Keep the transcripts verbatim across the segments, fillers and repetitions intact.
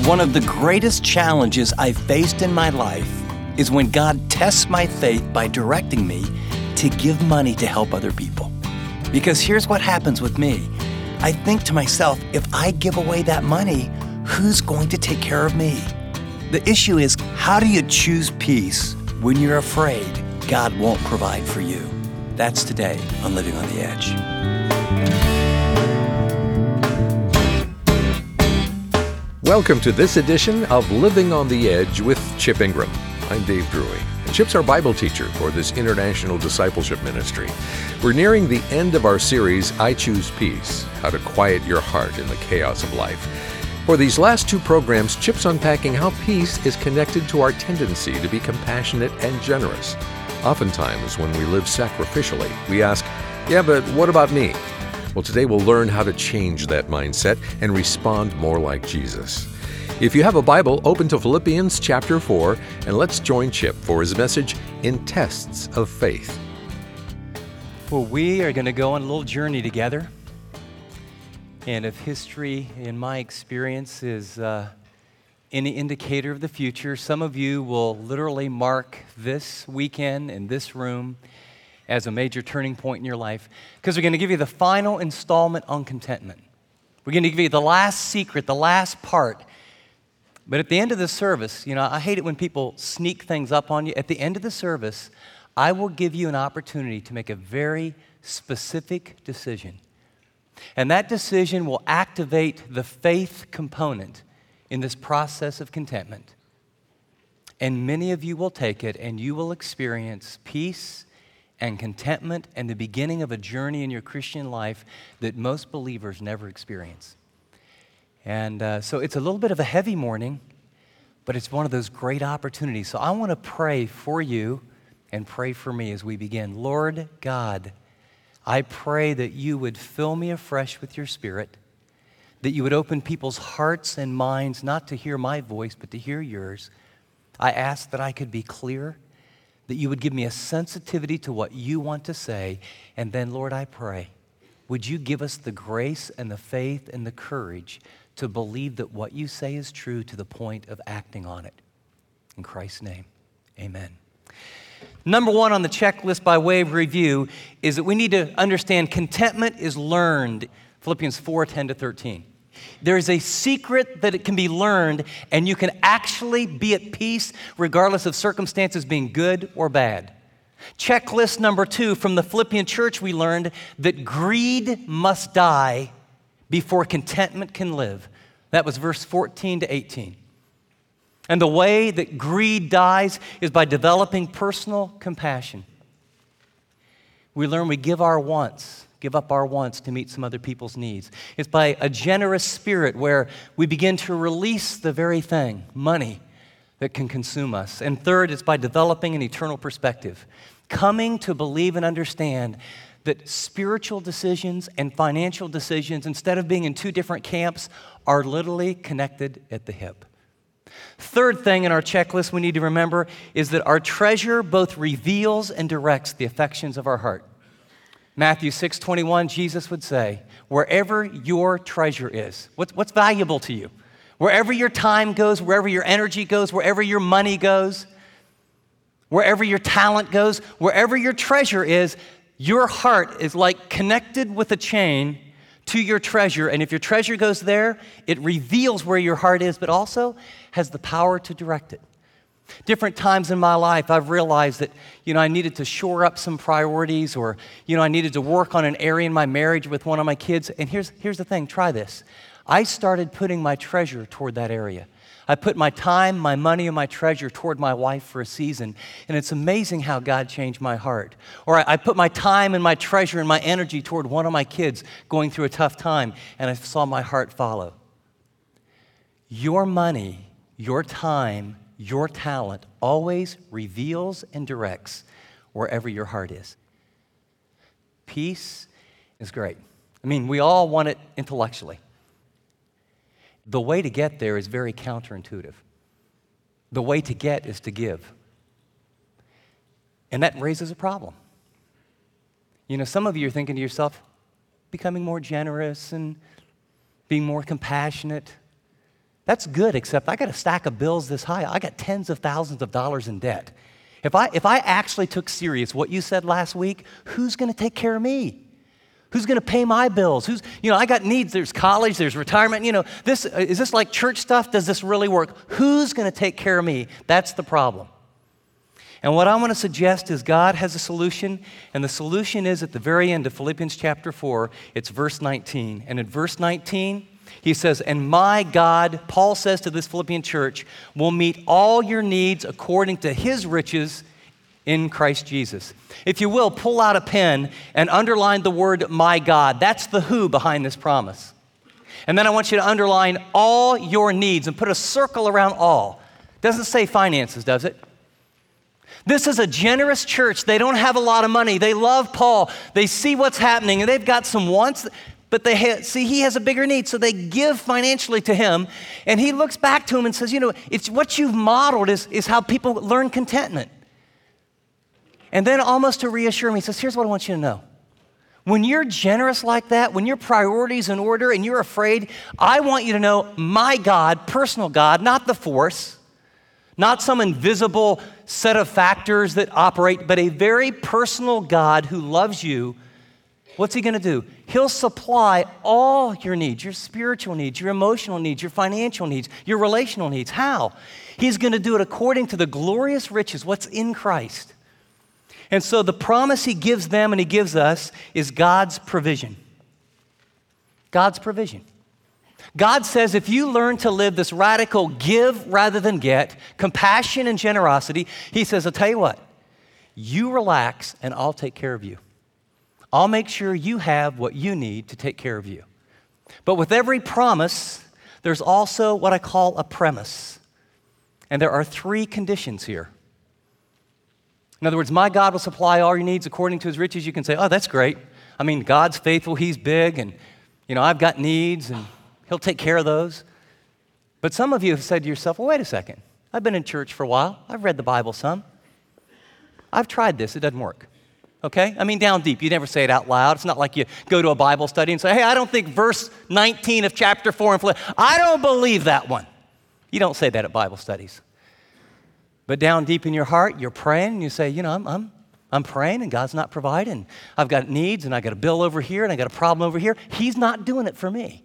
One of the greatest challenges I've faced in my life is when God tests my faith by directing me to give money to help other people. Because here's what happens with me. I think to myself, if I give away that money, who's going to take care of me? The issue is, how do you choose peace when you're afraid God won't provide for you? That's today on Living on the Edge. Welcome to this edition of Living on the Edge with Chip Ingram. I'm Dave Drury, and Chip's our Bible teacher for this international discipleship ministry. We're nearing the end of our series, I Choose Peace, How to Quiet Your Heart in the Chaos of Life. For these last two programs, Chip's unpacking how peace is connected to our tendency to be compassionate and generous. Oftentimes, when we live sacrificially, we ask, yeah, but what about me? Well, today we'll learn how to change that mindset and respond more like Jesus. If you have a Bible, open to Philippians chapter four, and let's join Chip for his message, In Tests of Faith. Well, we are going to go on a little journey together. And if history, in my experience, is uh, any indicator of the future, some of you will literally mark this weekend in this room as a major turning point in your life, because we're going to give you the final installment on contentment. We're going to give you the last secret, the last part. But at the end of the service, you know, I hate it when people sneak things up on you. At the end of the service, I will give you an opportunity to make a very specific decision. And that decision will activate the faith component in this process of contentment. And many of you will take it, and you will experience peace and contentment and the beginning of a journey in your Christian life that most believers never experience. And uh, so it's a little bit of a heavy morning, but it's one of those great opportunities. So I want to pray for you and pray for me as we begin. Lord God, I pray that you would fill me afresh with your Spirit, that you would open people's hearts and minds not to hear my voice, but to hear yours. I ask that I could be clear, that you would give me a sensitivity to what you want to say. And then, Lord, I pray, would you give us the grace and the faith and the courage to believe that what you say is true to the point of acting on it. In Christ's name, amen. Number one on the checklist by way of review is that we need to understand contentment is learned. Philippians four, ten to thirteen. There is a secret that it can be learned, and you can actually be at peace regardless of circumstances being good or bad. Checklist number two from the Philippian church, we learned that greed must die before contentment can live. That was verse fourteen to eighteen. And the way that greed dies is by developing personal compassion. We learn we give our wants. Give up our wants to meet some other people's needs. It's by a generous spirit where we begin to release the very thing, money, that can consume us. And third, it's by developing an eternal perspective, coming to believe and understand that spiritual decisions and financial decisions, instead of being in two different camps, are literally connected at the hip. Third thing in our checklist we need to remember is that our treasure both reveals and directs the affections of our heart. Matthew six twenty-one, Jesus would say, wherever your treasure is, what's, what's valuable to you? Wherever your time goes, wherever your energy goes, wherever your money goes, wherever your talent goes, wherever your treasure is, your heart is like connected with a chain to your treasure. And if your treasure goes there, it reveals where your heart is, but also has the power to direct it. Different times in my life, I've realized that, you know, I needed to shore up some priorities, or, you know, I needed to work on an area in my marriage with one of my kids. And here's, here's the thing, try this. I started putting my treasure toward that area. I put my time, my money, and my treasure toward my wife for a season, and it's amazing how God changed my heart. Or I, I put my time and my treasure and my energy toward one of my kids going through a tough time, and I saw my heart follow. Your money, your time, your talent always reveals and directs wherever your heart is. Peace is great. I mean, we all want it intellectually. The way to get there is very counterintuitive. The way to get is to give. And that raises a problem. You know, some of you are thinking to yourself, becoming more generous and being more compassionate, That's good, except I got a stack of bills this high. I got tens of thousands of dollars in debt. If I, if I actually took serious what you said last week, who's going to take care of me? Who's going to pay my bills? Who's, you know, I got needs. There's college, there's retirement. You know, this, is this like church stuff? Does this really work? Who's going to take care of me? That's the problem. And what I want to suggest is God has a solution, and the solution is at the very end of Philippians chapter four, it's verse nineteen. And in verse nineteen, he says, and my God, Paul says to this Philippian church, will meet all your needs according to his riches in Christ Jesus. If you will, pull out a pen and underline the word my God. That's the who behind this promise. And then I want you to underline all your needs and put a circle around all. Doesn't say finances, does it? This is a generous church. They don't have a lot of money. They love Paul. They see what's happening, and they've got some wants, but they ha- see he has a bigger need, so they give financially to him. And he looks back to him and says, you know, it's what you've modeled is, is how people learn contentment. And then almost to reassure me, he says, here's what I want you to know. When you're generous like that, when your priorities in order and you're afraid, I want you to know my God, personal God, not the force, not some invisible set of factors that operate, but a very personal God who loves you. What's he going to do? He'll supply all your needs, your spiritual needs, your emotional needs, your financial needs, your relational needs. How? He's going to do it according to the glorious riches, what's in Christ. And so the promise he gives them and he gives us is God's provision. God's provision. God says if you learn to live this radical give rather than get, compassion and generosity, he says, I'll tell you what, you relax and I'll take care of you. I'll make sure you have what you need to take care of you. But with every promise, there's also what I call a premise. And there are three conditions here. In other words, my God will supply all your needs according to his riches. You can say, oh, that's great. I mean, God's faithful, he's big, and, you know, I've got needs, and he'll take care of those. But some of you have said to yourself, well, wait a second. I've been in church for a while. I've read the Bible some. I've tried this. It doesn't work. Okay? I mean, down deep. You never say it out loud. It's not like you go to a Bible study and say, hey, I don't think verse nineteen of chapter four in Philippians, I don't believe that one. You don't say that at Bible studies. But down deep in your heart, you're praying, and you say, you know, I'm, I'm, I'm praying, and God's not providing. I've got needs, and I got a bill over here, and I got a problem over here. He's not doing it for me.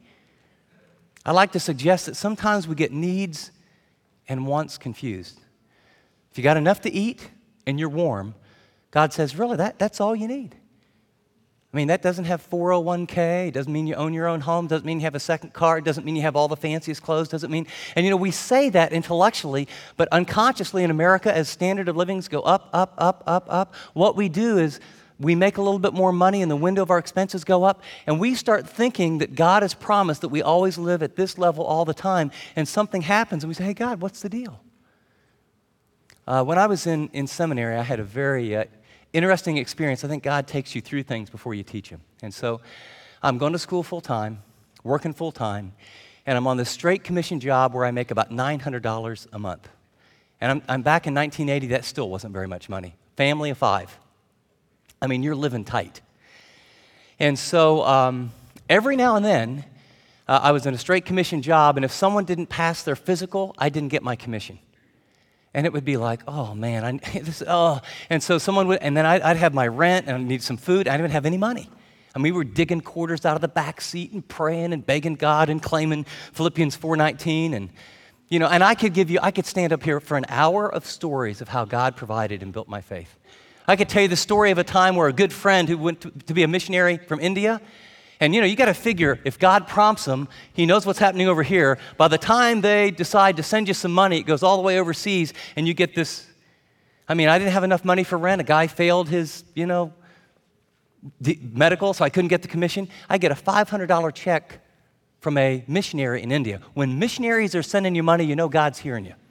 I like to suggest that sometimes we get needs and wants confused. If you got enough to eat and you're warm, God says, really, that, that's all you need. I mean, that doesn't have four oh one k. It doesn't mean you own your own home. Doesn't mean you have a second car. It doesn't mean you have all the fanciest clothes. Doesn't mean, and you know, we say that intellectually, but unconsciously in America, as standard of livings go up, up, up, up, up, what we do is we make a little bit more money and the window of our expenses go up, and we start thinking that God has promised that we always live at this level all the time, and something happens, and we say, hey, God, what's the deal? Uh, when I was in, in seminary, I had a very uh, interesting experience. I think God takes you through things before you teach them. And so I'm going to school full-time, working full-time, and I'm on this straight commission job where I make about nine hundred dollars a month. And I'm, I'm back in nineteen eighty, that still wasn't very much money. Family of five. I mean, you're living tight. And so um, every now and then, uh, I was in a straight commission job, and if someone didn't pass their physical, I didn't get my commission. And it would be like, oh man, I, this, oh. And so someone would, and then I'd, I'd have my rent and I'd need some food. I didn't have any money. And we were digging quarters out of the back seat and praying and begging God and claiming Philippians four nineteen. And, you know, and I could give you, I could stand up here for an hour of stories of how God provided and built my faith. I could tell you the story of a time where a good friend who went to, to be a missionary from India, and you know, you got to figure if God prompts them, he knows what's happening over here. By the time they decide to send you some money, it goes all the way overseas, and you get this. I mean, I didn't have enough money for rent. A guy failed his, you know, the medical, so I couldn't get the commission. I get a five hundred dollars check from a missionary in India. When missionaries are sending you money, you know God's hearing you.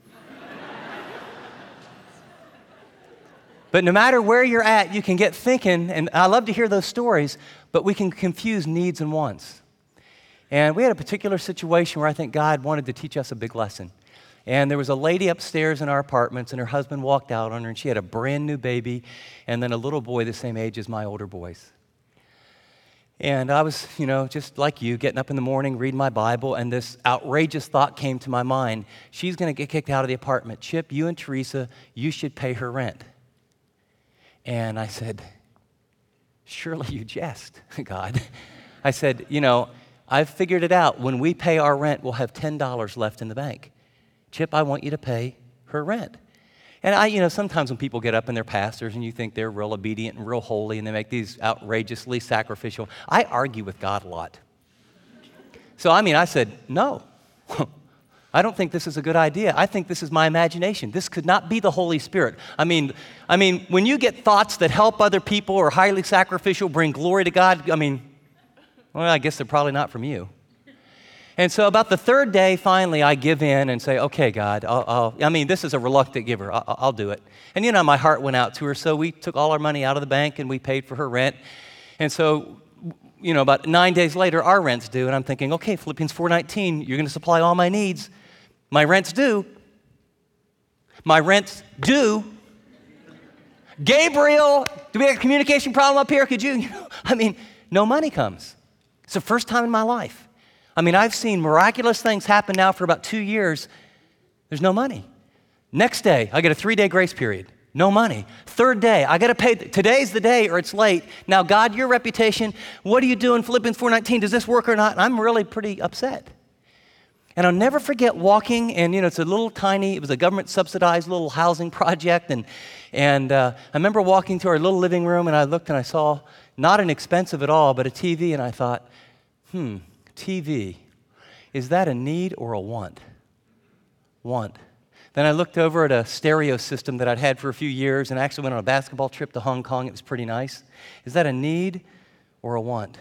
But no matter where you're at, you can get thinking, and I love to hear those stories, but we can confuse needs and wants. And we had a particular situation where I think God wanted to teach us a big lesson. And there was a lady upstairs in our apartments, and her husband walked out on her, and she had a brand new baby, and then a little boy the same age as my older boys. And I was, you know, just like you, getting up in the morning, reading my Bible, and this outrageous thought came to my mind. She's going to get kicked out of the apartment. Chip, you and Teresa, you should pay her rent. And I said, surely you jest, God. I said, you know, I've figured it out. When we pay our rent, we'll have ten dollars left in the bank. Chip, I want you to pay her rent. And I, you know, sometimes when people get up and they're pastors and you think they're real obedient and real holy and they make these outrageously sacrificial, I argue with God a lot. So, I mean, I said, no, I don't think this is a good idea. I think this is my imagination. This could not be the Holy Spirit. I mean, I mean, when you get thoughts that help other people or highly sacrificial, bring glory to God, I mean, well, I guess they're probably not from you. And so about the third day, finally, I give in and say, okay, God, I'll, I'll, I mean, this is a reluctant giver. I'll, I'll do it. And, you know, my heart went out to her, so we took all our money out of the bank and we paid for her rent. And so, you know, about nine days later, our rent's due, and I'm thinking, okay, Philippians four nineteen, you're going to supply all my needs. My rent's due. My rent's due. Gabriel, do we have a communication problem up here? Could you, you know, I mean, no money comes. It's the first time in my life. I mean, I've seen miraculous things happen now for about two years. There's no money. Next day, I get a three-day grace period. No money. Third day, I got to pay. Today's the day or it's late. Now, God, your reputation, what are you doing? Philippians four nineteen, does this work or not? And I'm really pretty upset. And I'll never forget walking, and, you know, it's a little tiny, it was a government-subsidized little housing project, and, and uh, I remember walking to our little living room, and I looked and I saw not an expensive at all, but a T V, and I thought, hmm, T V, is that a need or a want? Want. Then I looked over at a stereo system that I'd had for a few years and actually went on a basketball trip to Hong Kong. It was pretty nice. Is that a need or a want?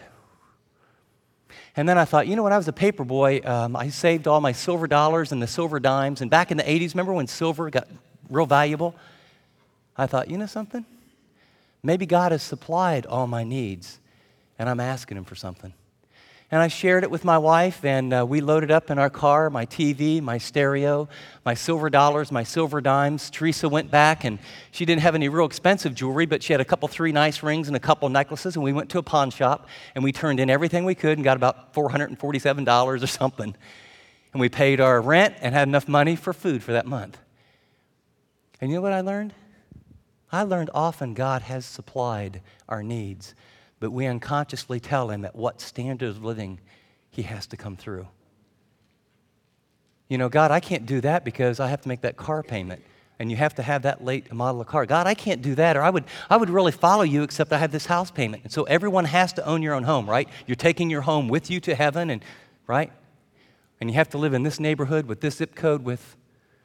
And then I thought, you know, when I was a paper boy, um, I saved all my silver dollars and the silver dimes. And back in the eighties, remember when silver got real valuable? I thought, you know something? Maybe God has supplied all my needs, and I'm asking him for something. And I shared it with my wife, and uh, we loaded up in our car my T V, my stereo, my silver dollars, my silver dimes. Teresa went back, and she didn't have any real expensive jewelry, but she had a couple, three nice rings and a couple necklaces, and we went to a pawn shop, and we turned in everything we could and got about four hundred forty-seven dollars or something. And we paid our rent and had enough money for food for that month. And you know what I learned? I learned often God has supplied our needs, but we unconsciously tell him at what standard of living he has to come through. You know, God, I can't do that because I have to make that car payment, and you have to have that late model of car. God, I can't do that, or I would, I would really follow you except I have this house payment. And so everyone has to own your own home, right? You're taking your home with you to heaven, and right? And you have to live in this neighborhood with this zip code with...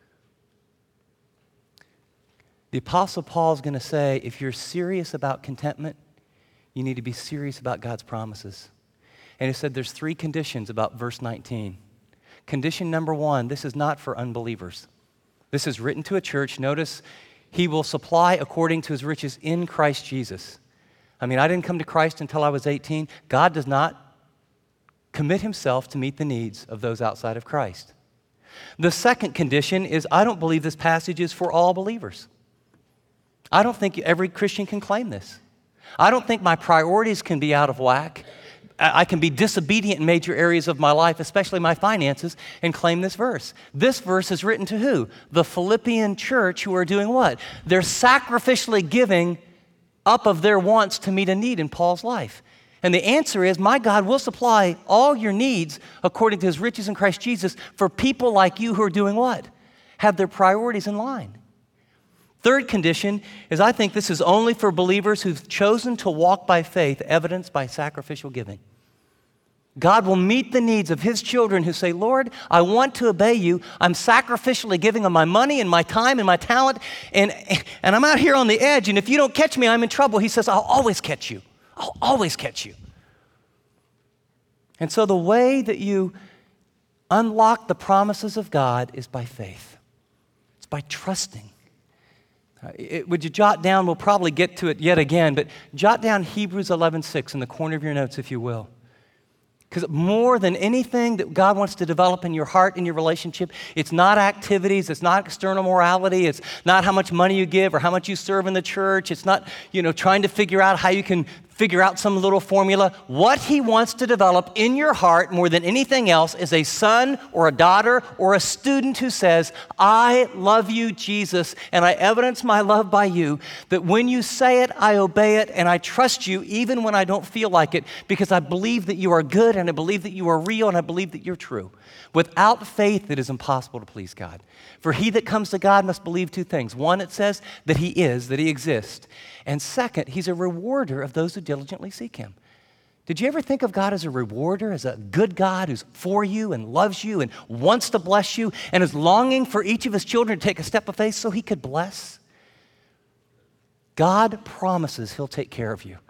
The Apostle Paul's going to say, if you're serious about contentment, you need to be serious about God's promises. And he said there's three conditions about verse nineteen. Condition number one, this is not for unbelievers. This is written to a church. Notice, he will supply according to his riches in Christ Jesus. I mean, I didn't come to Christ until I was eighteen. God does not commit himself to meet the needs of those outside of Christ. The second condition is I don't believe this passage is for all believers. I don't think every Christian can claim this. I don't think my priorities can be out of whack. I can be disobedient in major areas of my life, especially my finances, and claim this verse. This verse is written to who? The Philippian church, who are doing what? They're sacrificially giving up of their wants to meet a need in Paul's life. And the answer is, my God will supply all your needs according to his riches in Christ Jesus for people like you who are doing what? Have their priorities in line. Third condition is I think this is only for believers who've chosen to walk by faith, evidenced by sacrificial giving. God will meet the needs of his children who say, Lord, I want to obey you. I'm sacrificially giving of my money and my time and my talent, and, and I'm out here on the edge, and if you don't catch me, I'm in trouble. He says, I'll always catch you. I'll always catch you. And so the way that you unlock the promises of God is by faith. It's by trusting. Uh, it, would you jot down, we'll probably get to it yet again, but jot down Hebrews eleven six in the corner of your notes, if you will. Because more than anything that God wants to develop in your heart and your relationship, it's not activities, it's not external morality, it's not how much money you give or how much you serve in the church, it's not, you know, trying to figure out how you can figure out some little formula. What he wants to develop in your heart more than anything else is a son or a daughter or a student who says, I love you, Jesus, and I evidence my love by you, that when you say it, I obey it, and I trust you even when I don't feel like it, because I believe that you are good, and I believe that you are real, and I believe that you're true. Without faith, it is impossible to please God. For he that comes to God must believe two things. One, it says that he is, that he exists. And second, he's a rewarder of those who diligently seek him. Did you ever think of God as a rewarder, as a good God who's for you and loves you and wants to bless you and is longing for each of his children to take a step of faith so he could bless? God promises he'll take care of you.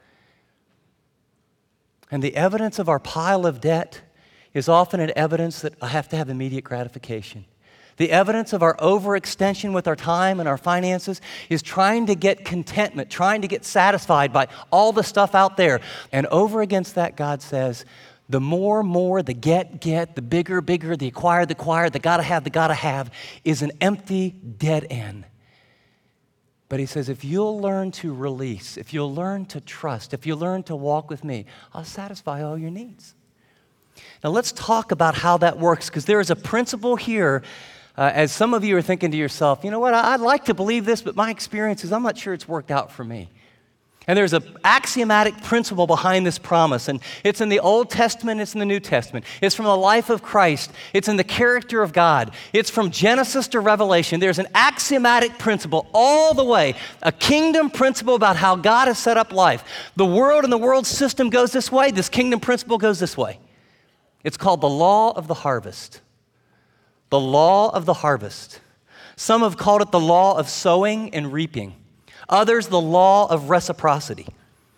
And the evidence of our pile of debt is often an evidence that I have to have immediate gratification. The evidence of our overextension with our time and our finances is trying to get contentment, trying to get satisfied by all the stuff out there. And over against that, God says, the more, more, the get, get, the bigger, bigger, the acquire, the acquire, the gotta have, the gotta have, is an empty, dead end. But he says, if you'll learn to release, if you'll learn to trust, if you'll learn to walk with me, I'll satisfy all your needs. Now let's talk about how that works, because there is a principle here. Uh, as some of you are thinking to yourself, you know what, I'd like to believe this, but my experience is I'm not sure it's worked out for me. And there's an axiomatic principle behind this promise, and it's in the Old Testament, it's in the New Testament. It's from the life of Christ. It's in the character of God. It's from Genesis to Revelation. There's an axiomatic principle all the way, a kingdom principle about how God has set up life. The world and the world system goes this way. This kingdom principle goes this way. It's called the law of the harvest. The law of the harvest. Some have called it the law of sowing and reaping. Others, the law of reciprocity.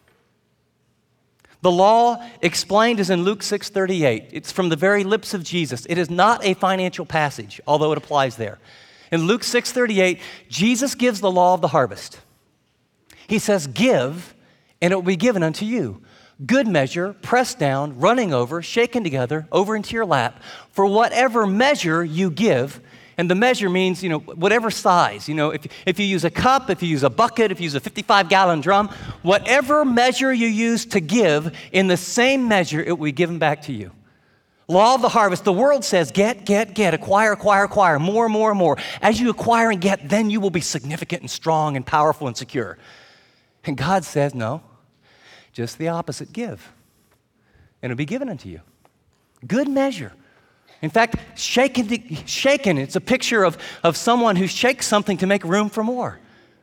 The law explained is in Luke six thirty-eight. It's from the very lips of Jesus. It is not a financial passage, although it applies there. In Luke six thirty-eight, Jesus gives the law of the harvest. He says, give, and it will be given unto you. Good measure, pressed down, running over, shaken together, over into your lap. For whatever measure you give, and the measure means, you know, whatever size. You know, if, if you use a cup, if you use a bucket, if you use a fifty-five gallon drum, whatever measure you use to give, in the same measure, it will be given back to you. Law of the harvest. The world says, get, get, get, acquire, acquire, acquire, more, more, more. As you acquire and get, then you will be significant and strong and powerful and secure. And God says, no. Just the opposite, give, and it'll be given unto you. Good measure. In fact, shaken, shaken, it's a picture of, of someone who shakes something to make room for more.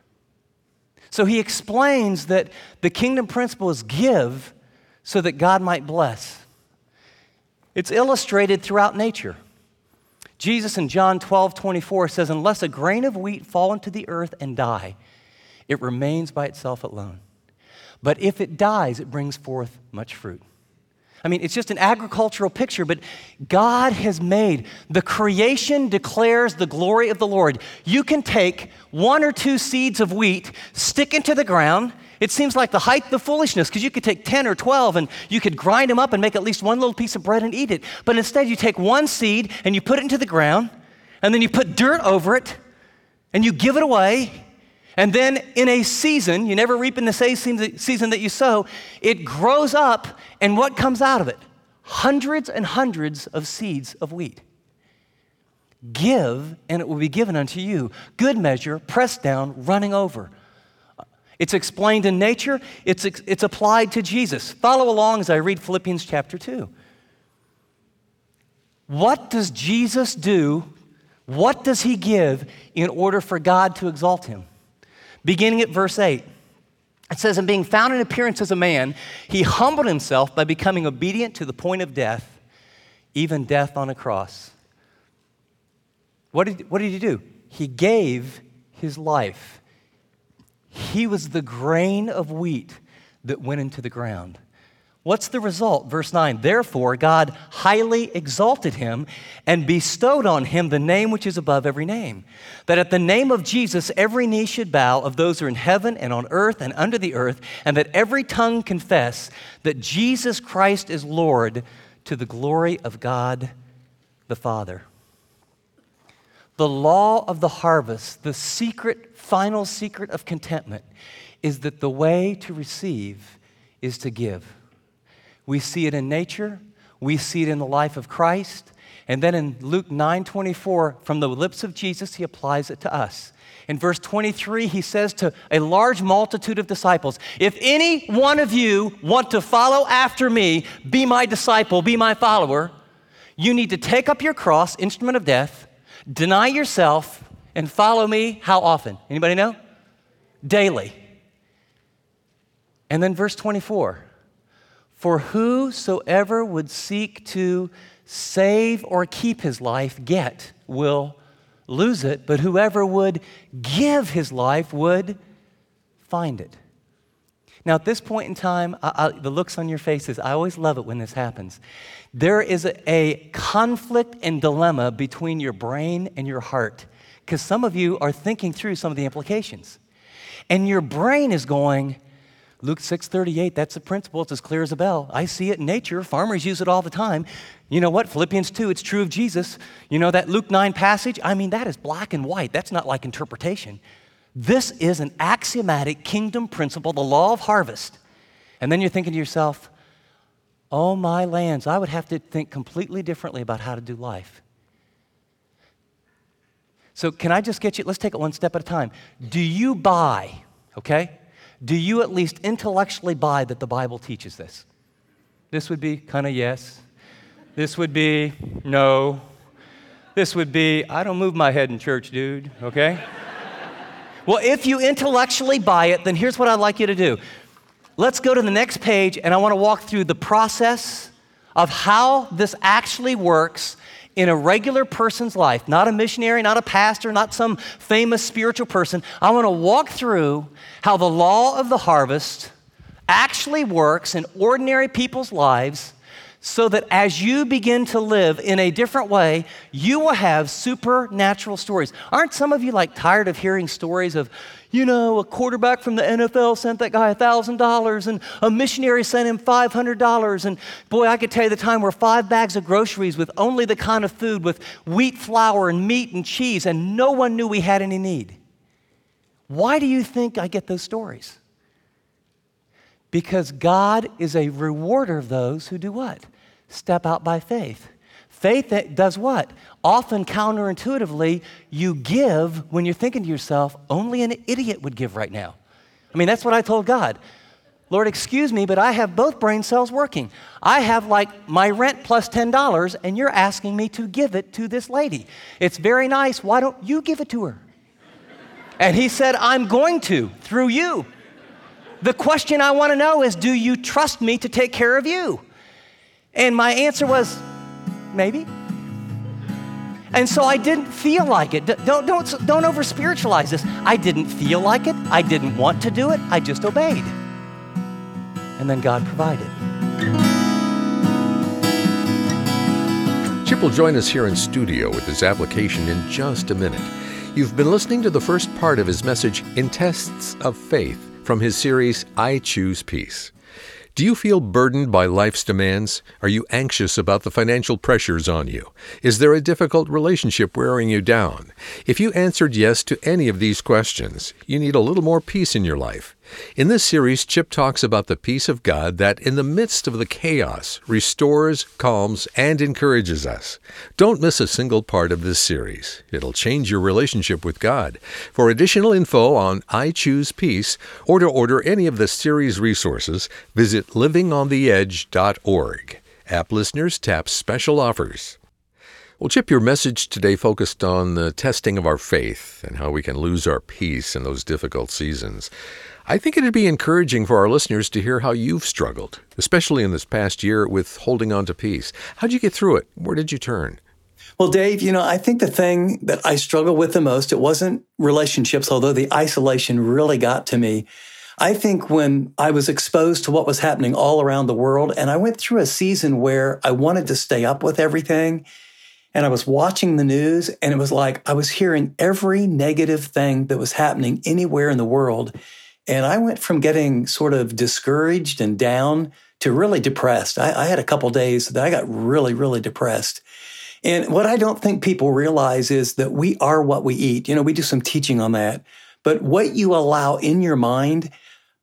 So he explains that the kingdom principle is give so that God might bless. It's illustrated throughout nature. Jesus in John twelve twenty-four says, unless a grain of wheat fall into the earth and die, it remains by itself alone. But if it dies, it brings forth much fruit. I mean, it's just an agricultural picture, but God has made, the creation declares the glory of the Lord. You can take one or two seeds of wheat, stick into the ground. It seems like the height of foolishness, because you could take ten or twelve and you could grind them up and make at least one little piece of bread and eat it. But instead, you take one seed and you put it into the ground, and then you put dirt over it, and you give it away. And then in a season, you never reap in the same season that you sow, it grows up, and what comes out of it? Hundreds and hundreds of seeds of wheat. Give, and it will be given unto you. Good measure, pressed down, running over. It's explained in nature. It's, it's applied to Jesus. Follow along as I read Philippians chapter two. What does Jesus do? What does he give in order for God to exalt him? Beginning at verse eight, it says, and being found in appearance as a man, he humbled himself by becoming obedient to the point of death, even death on a cross. What did, what did he do? He gave his life. He was the grain of wheat that went into the ground. What's the result? Verse nine, therefore God highly exalted him and bestowed on him the name which is above every name, that at the name of Jesus every knee should bow, of those who are in heaven and on earth and under the earth, and that every tongue confess that Jesus Christ is Lord, to the glory of God the Father. The law of the harvest, the secret, final secret of contentment, is that the way to receive is to give. We see it in nature. We see it in the life of Christ. And then in Luke nine twenty-four, from the lips of Jesus, he applies it to us. In verse twenty-three, he says to a large multitude of disciples, if any one of you want to follow after me, be my disciple, be my follower, you need to take up your cross, instrument of death, deny yourself, and follow me how often? Anybody know? Daily. And then verse twenty-four, for whosoever would seek to save or keep his life, get, will lose it, but whoever would give his life would find it. Now, at this point in time, I, I, the looks on your faces, I always love it when this happens. There is a, a conflict and dilemma between your brain and your heart, because some of you are thinking through some of the implications. And your brain is going, Luke six thirty-eight, that's the principle. It's as clear as a bell. I see it in nature. Farmers use it all the time. You know what? Philippians two, it's true of Jesus. You know that Luke nine passage? I mean, that is black and white. That's not like interpretation. This is an axiomatic kingdom principle, the law of harvest. And then you're thinking to yourself, oh my lands, I would have to think completely differently about how to do life. So can I just get you, let's take it one step at a time. Do you buy, okay? Do you at least intellectually buy that the Bible teaches this? This would be kind of yes. This would be no. This would be, I don't move my head in church, dude, okay? Well, if you intellectually buy it, then here's what I'd like you to do. Let's go to the next page, and I want to walk through the process of how this actually works in a regular person's life, not a missionary, not a pastor, not some famous spiritual person. I want to walk through how the law of the harvest actually works in ordinary people's lives so that as you begin to live in a different way, you will have supernatural stories. Aren't some of you like tired of hearing stories of, you know, a quarterback from the N F L sent that guy one thousand dollars and a missionary sent him five hundred dollars. And boy, I could tell you the time where five bags of groceries with only the kind of food with wheat flour and meat and cheese, and no one knew we had any need. Why do you think I get those stories? Because God is a rewarder of those who do what? Step out by faith. Faith that does what? Often counterintuitively, you give when you're thinking to yourself, only an idiot would give right now. I mean, that's what I told God. Lord, excuse me, but I have both brain cells working. I have like my rent plus ten dollars, and you're asking me to give it to this lady. It's very nice. Why don't you give it to her? And he said, I'm going to, through you. The question I want to know is, do you trust me to take care of you? And my answer was, maybe. And so I didn't feel like it. Don't, don't, don't over-spiritualize this. I didn't feel like it. I didn't want to do it. I just obeyed. And then God provided. Chip will join us here in studio with his application in just a minute. You've been listening to the first part of his message, In Tests of Faith, from his series, I Choose Peace. Do you feel burdened by life's demands? Are you anxious about the financial pressures on you? Is there a difficult relationship wearing you down? If you answered yes to any of these questions, you need a little more peace in your life. In this series, Chip talks about the peace of God that, in the midst of the chaos, restores, calms, and encourages us. Don't miss a single part of this series. It'll change your relationship with God. For additional info on I Choose Peace, or to order any of the series resources, visit living on the edge dot org. App listeners tap special offers. Well, Chip, your message today focused on the testing of our faith and how we can lose our peace in those difficult seasons. I think it'd be encouraging for our listeners to hear how you've struggled, especially in this past year with holding on to peace. How'd you get through it? Where did you turn? Well, Dave, you know, I think the thing that I struggled with the most, it wasn't relationships, although the isolation really got to me. I think when I was exposed to what was happening all around the world, and I went through a season where I wanted to stay up with everything, and I was watching the news, and it was like I was hearing every negative thing that was happening anywhere in the world. And I went from getting sort of discouraged and down to really depressed. I, I had a couple days that I got really, really depressed. And what I don't think people realize is that we are what we eat. You know, we do some teaching on that. But what you allow in your mind,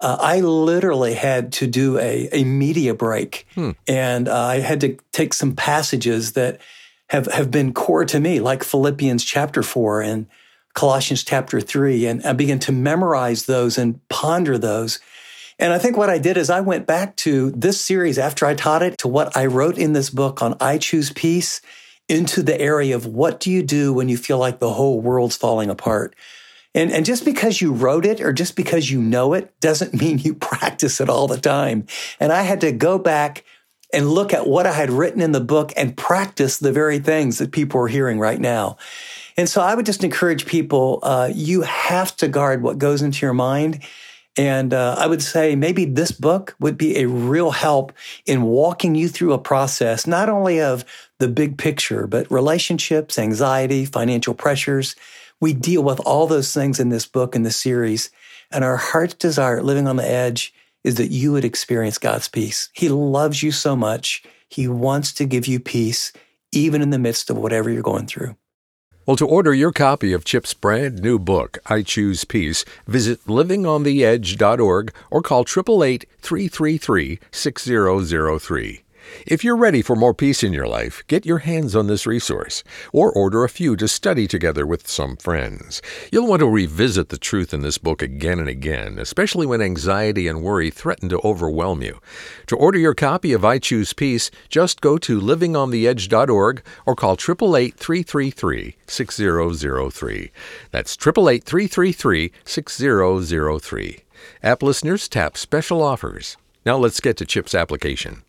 uh, I literally had to do a, a media break. Hmm. And uh, I had to take some passages that have, have been core to me, like Philippians chapter four and Colossians chapter three. And I began to memorize those and ponder those. And I think what I did is I went back to this series after I taught it to what I wrote in this book on I Choose Peace into the area of what do you do when you feel like the whole world's falling apart? And, and just because you wrote it or just because you know it doesn't mean you practice it all the time. And I had to go back and look at what I had written in the book and practice the very things that people are hearing right now. And so I would just encourage people, uh, you have to guard what goes into your mind. And uh, I would say maybe this book would be a real help in walking you through a process, not only of the big picture, but relationships, anxiety, financial pressures. We deal with all those things in this book and this series. And our heart's desire at Living on the Edge is that you would experience God's peace. He loves you so much. He wants to give you peace, even in the midst of whatever you're going through. Well, to order your copy of Chip's brand new book, I Choose Peace, visit living on the edge dot org or call eight eight eight, three three three, six zero zero three. If you're ready for more peace in your life, get your hands on this resource or order a few to study together with some friends. You'll want to revisit the truth in this book again and again, especially when anxiety and worry threaten to overwhelm you. To order your copy of I Choose Peace, just go to living on the edge dot org or call eight eight eight, three three three, six zero zero three. That's eight eight eight, three three three, six zero zero three. App listeners tap special offers. Now let's get to Chip's application.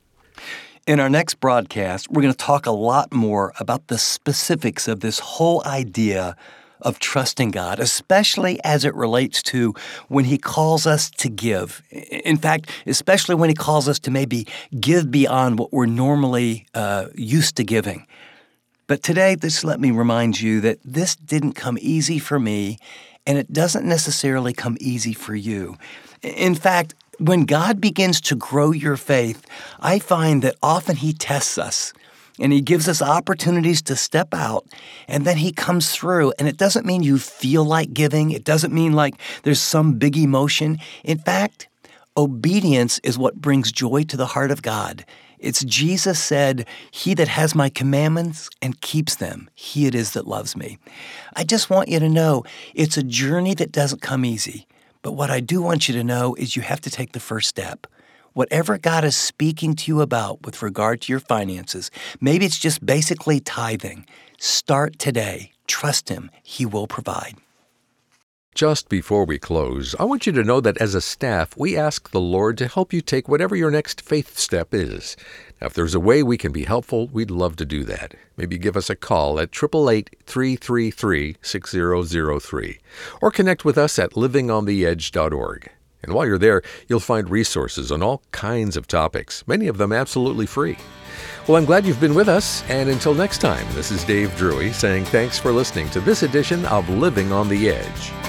In our next broadcast, we're going to talk a lot more about the specifics of this whole idea of trusting God, especially as it relates to when He calls us to give. In fact, especially when He calls us to maybe give beyond what we're normally uh, used to giving. But today, just let me remind you that this didn't come easy for me, and it doesn't necessarily come easy for you. In fact, when God begins to grow your faith, I find that often He tests us and He gives us opportunities to step out, and then He comes through. And it doesn't mean you feel like giving. It doesn't mean like there's some big emotion. In fact, obedience is what brings joy to the heart of God. It's Jesus said, "He that has my commandments and keeps them, he it is that loves me." I just want you to know it's a journey that doesn't come easy. But what I do want you to know is you have to take the first step. Whatever God is speaking to you about with regard to your finances, maybe it's just basically tithing. Start today. Trust Him. He will provide. Just before we close, I want you to know that as a staff, we ask the Lord to help you take whatever your next faith step is. Now, if there's a way we can be helpful, we'd love to do that. Maybe give us a call at eight eight eight, three three three, six zero zero three or connect with us at living on the edge dot org. And while you're there, you'll find resources on all kinds of topics, many of them absolutely free. Well, I'm glad you've been with us, and until next time, this is Dave Drury saying thanks for listening to this edition of Living on the Edge.